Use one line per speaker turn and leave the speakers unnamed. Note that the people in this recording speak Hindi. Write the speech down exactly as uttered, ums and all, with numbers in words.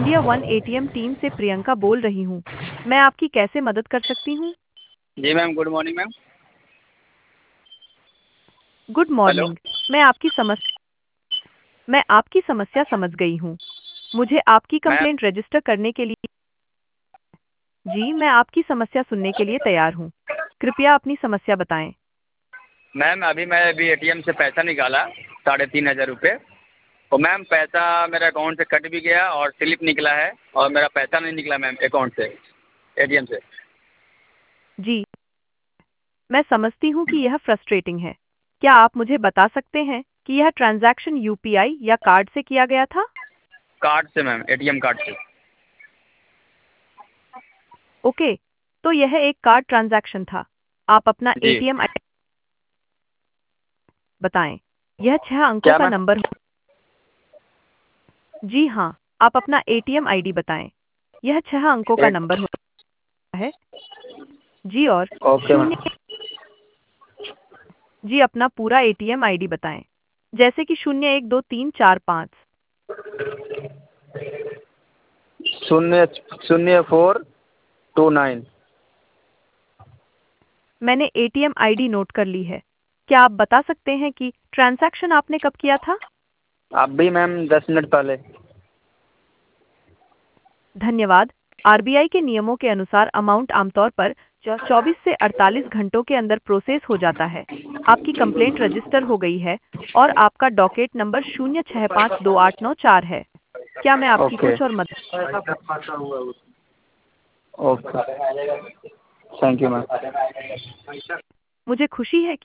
इंडिया वन एटीएम टीम से प्रियंका बोल रही हूँ। मैं आपकी कैसे मदद कर सकती हूँ?
जी ma'am, good morning ma'am.
Good
hello.
Morning. मैं आपकी समस्या मैं आपकी समस्या समझ गई हूँ। मुझे आपकी
मैम
कंप्लेंट रजिस्टर करने के लिए जी, मैं आपकी समस्या सुनने के लिए तैयार हूँ। कृपया अपनी समस्या बताएं।
मैम अभी मैं अभी एटीएम से पैसा निकाला साढ़े तीन हज़ार रुपये। तो मैम पैसा मेरे अकाउंट से कट भी गया और स्लिप निकला है और मेरा पैसा नहीं निकला मैम अकाउंट से, एटीएम से।
जी, मैं समझती हूँ कि यह फ्रस्ट्रेटिंग है। क्या आप मुझे बता सकते हैं कि यह ट्रांजैक्शन यूपीआई या कार्ड से किया गया था?
कार्ड से मैम, एटीएम कार्ड से।
ओके, तो यह एक कार्ड ट्रांजैक्शन था। आप अपना
जी।
एटीएम आई बताएं। यह छह अंकों
क्या
का
मैम?
नंबर हो। जी हाँ, आप अपना एटीएम आईडी बताएं। यह छह अंकों का
एक
नंबर होता है। जी और
ओके मैम।
शून्य जी अपना पूरा एटीएम आईडी बताएं। जैसे कि शून्य एक दो तीन चार पाँच।
शून्य शून्य फोर टू नाइन।
मैंने एटीएम आईडी नोट कर ली है। क्या आप बता सकते हैं कि ट्रांजैक्शन आपने कब किया था?
अभी मैम दस मिनट पहले।
धन्यवाद। आरबीआई के नियमों के अनुसार अमाउंट आमतौर पर चौबीस से अड़तालीस घंटों के अंदर प्रोसेस हो जाता है। आपकी कंप्लेंट रजिस्टर हो गई है और आपका डॉकेट नंबर शून्य छह पाँच दो आठ नौ चार है। क्या मैं आपकी
ओके
कुछ और मदद
ओके, थैंक यू मैम।
मुझे खुशी है